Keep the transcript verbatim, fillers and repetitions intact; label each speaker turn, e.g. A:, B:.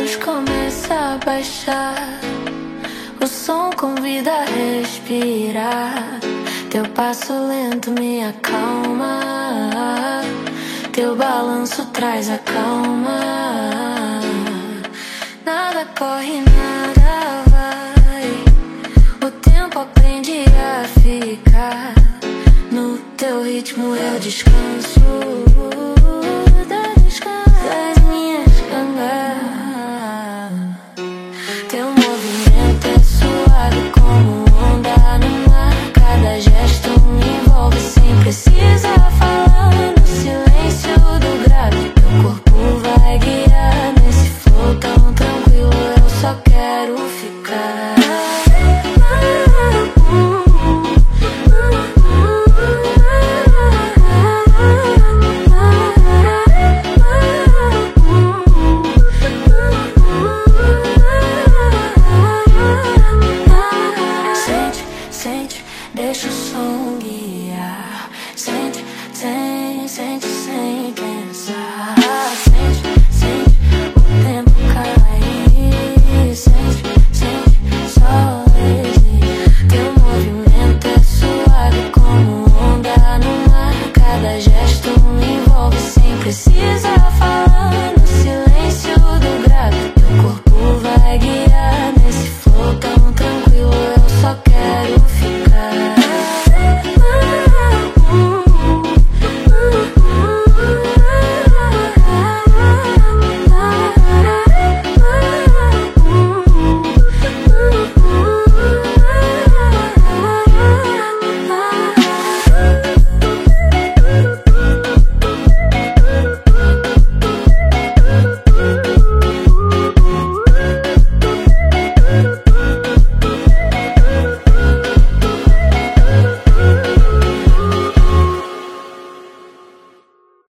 A: luz começa a baixar, o som convida a respirar. Teu passo lento me acalma, teu balanço traz a calma. Nada corre, nada vai, o tempo aprende a ficar. No teu ritmo eu descanso.